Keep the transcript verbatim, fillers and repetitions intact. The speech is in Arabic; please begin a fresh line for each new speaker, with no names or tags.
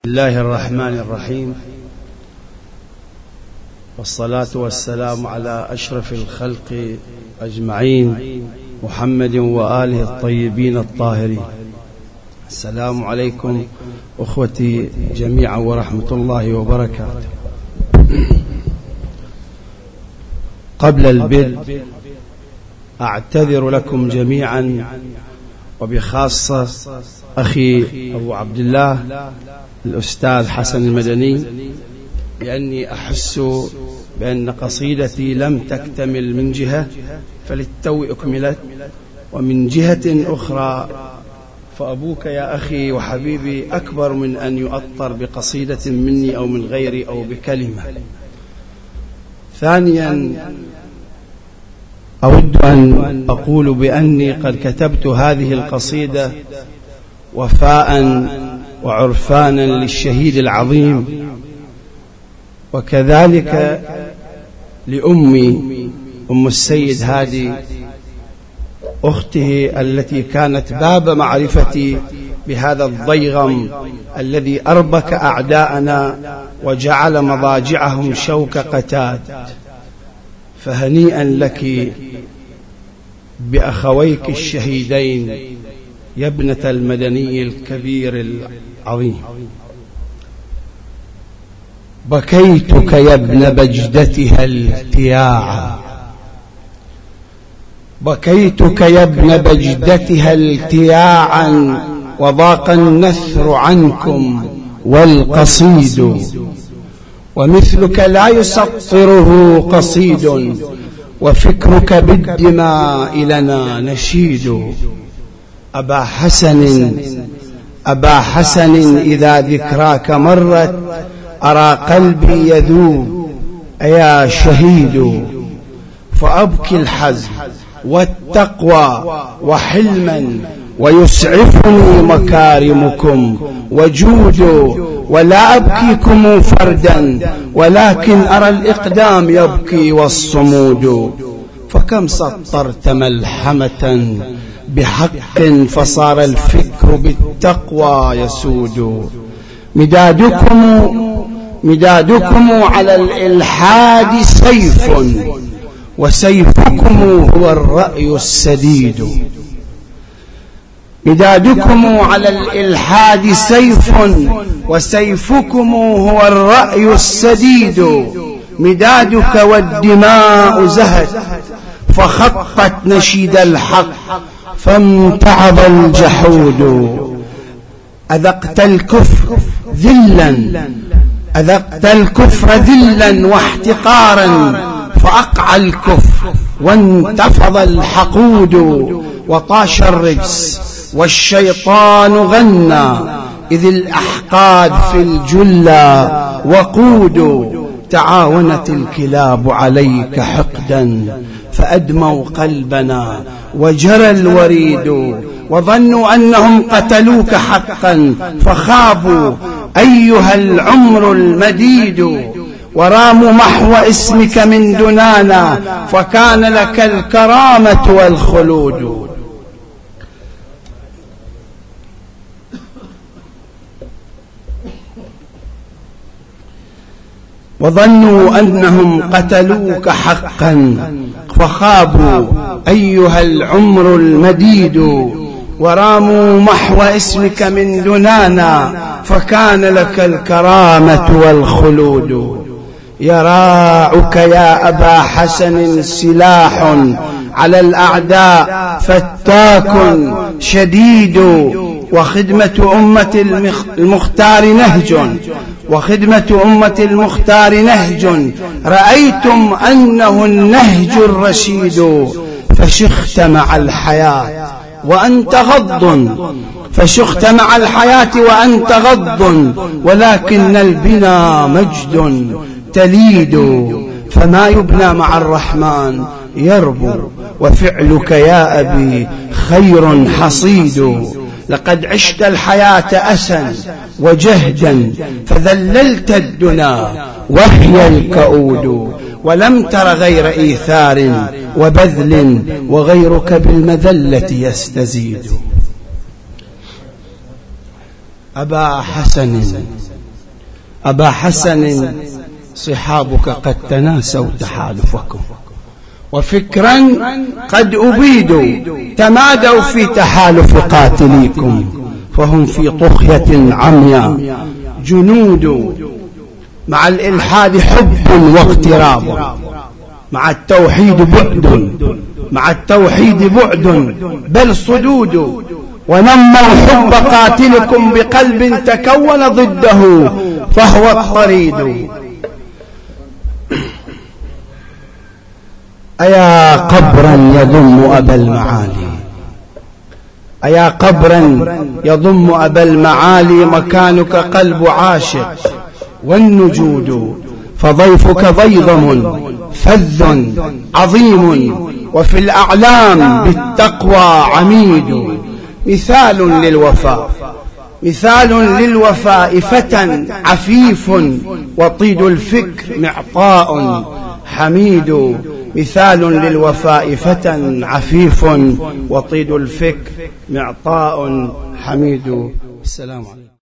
الله الرحمن الرحيم، والصلاة والسلام على أشرف الخلق أجمعين محمد وآله الطيبين الطاهرين. السلام عليكم أخوتي جميعا ورحمة الله وبركاته. قبل البدء أعتذر لكم جميعا وبخاصة أخي أبو عبد الله الأستاذ حسن المدني، لأني أحس بأن قصيدتي لم تكتمل من جهة فللتو أكملت، ومن جهة أخرى فأبوك يا أخي وحبيبي أكبر من أن يؤطر بقصيدة مني أو من غيري أو بكلمة. ثانيا أود أن أقول بأني قد كتبت هذه القصيدة وفاء وعرفانا للشهيد العظيم، وكذلك لأمي أم السيد هادي أخته التي كانت باب معرفتي بهذا الضيغم الذي أربك أعداءنا وجعل مضاجعهم شوك قتاد. فهنيئا لك بأخويك الشهيدين يا ابنة المدني الكبير العظيم. بكيتك يا ابن بجدتها التياعا، بكيتك يا ابن بجدتها التياعا، وضاق النثر عنكم والقصيد، ومثلك لا يسطره قصيد، وفكرك بالدماء لنا نشيد. أبا حسن أبا حسن إذا ذكراك مرت أرى قلبي يذوب يا شهيد، فأبكي الحزم والتقوى وحلما، ويسعفني مكارمكم وجود، ولا أبكيكم فردا ولكن أرى الإقدام يبكي والصمود. فكم سطرت ملحمة بحق فصار الفكر بالتقوى يسود. مدادكم مدادكم على الإلحاد سيف، وسيفكم هو الرأي السديد. مدادكم على الإلحاد سيف، وسيفكم هو الرأي السديد. مدادك والدماء زهد فخطت نشيد الحق، فامتعض الجحود. أذقت الكفر ذلا أذقت الكفر ذلا واحتقارا، فأقع الكفر وانتفض الحقود. وطاش الرجس والشيطان غنى، إذ الأحقاد في الجلى وقود. تعاونت الكلاب عليك حقدا، فأدموا قلبنا وجرى الوريد. وظنوا أنهم قتلوك حقا فخابوا أيها العمر المديد. وراموا محو اسمك من دنانا، فكان لك الكرامة والخلود. وظنوا أنهم قتلوك حقا فخابوا أيها العمر المديد. وراموا محو اسمك من دنانا، فكان لك الكرامة والخلود. يراعك يا أبا حسن سلاح على الأعداء فتاك شديد. وخدمة أمة المختار نهج وخدمة أمة المختار نهج، رأيتم أنه النهج الرشيد. فشخت مع الحياة وأنت غض فشخت مع الحياة وأنت غض، ولكن البنا مجد تليد. فما يبنى مع الرحمن يربو، وفعلك يا أبي خير حصيد. لقد عشت الحياة أسا وجهدا، فذللت الدنا وهي الكؤود. ولم تر غير إيثار وبذل، وغيرك بالمذلة يستزيد. أبا حسن أبا حسن صحابك قد تناسوا تحالفكم، وفكرا قد أبيدوا تمادوا في تحالف قاتليكم، فهم في طغية عمياء جنود، مع الإلحاد حب واغتراب، مع التوحيد بعد مع التوحيد بعد بل صدود، ونموا حب قاتلكم بقلب تكون ضده فهو الطريد. أيا قبرا يضم أبا المعالي أيا قبرا يضم أبا المعالي، مكانك قلب عاشق والنجود، فضيفك ضيضم فذ عظيم، وفي الأعلام بالتقوى عميد، مثال للوفاء مثال للوفاء فتى عفيف، وطيد الفكر معطاء حميد، مثال للوفاء فتى عفيف، وطيد الفكر معطاء حميد. السلام عليكم.